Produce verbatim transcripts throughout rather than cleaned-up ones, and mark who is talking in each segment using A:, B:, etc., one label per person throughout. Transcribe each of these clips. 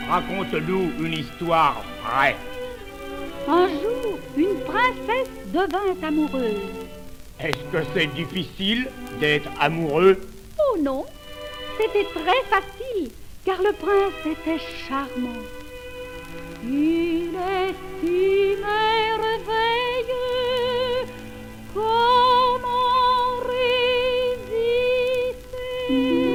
A: Raconte-nous une histoire vraie.
B: Un jour, une princesse devint amoureuse.
A: Est-ce que c'est difficile d'être amoureux?
B: Oh non, c'était très facile, car le prince était charmant. Il est si merveilleux, comment résister?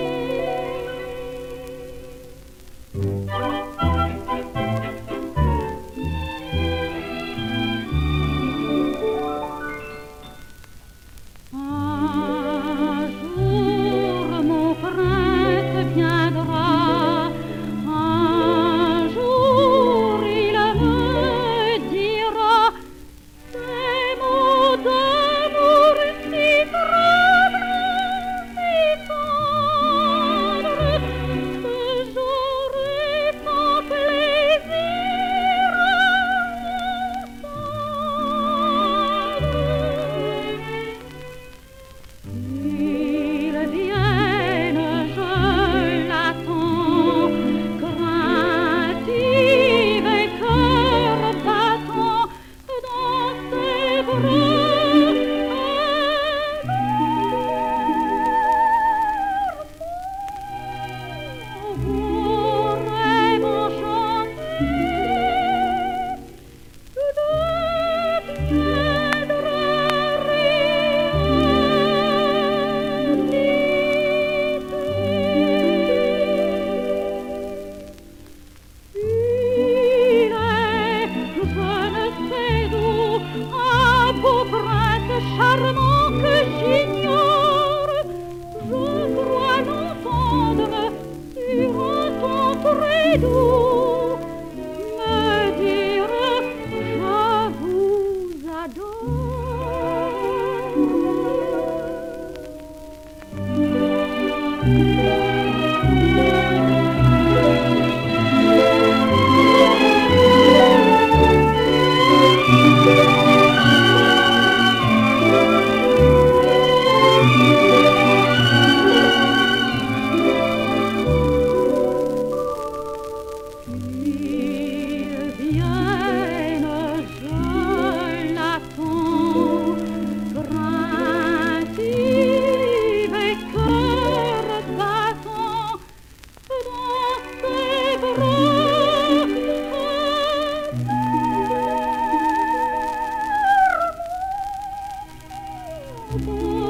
B: Charmant que j'ignore, je crois l'entendre sur un ton très doux me dire je vous adore.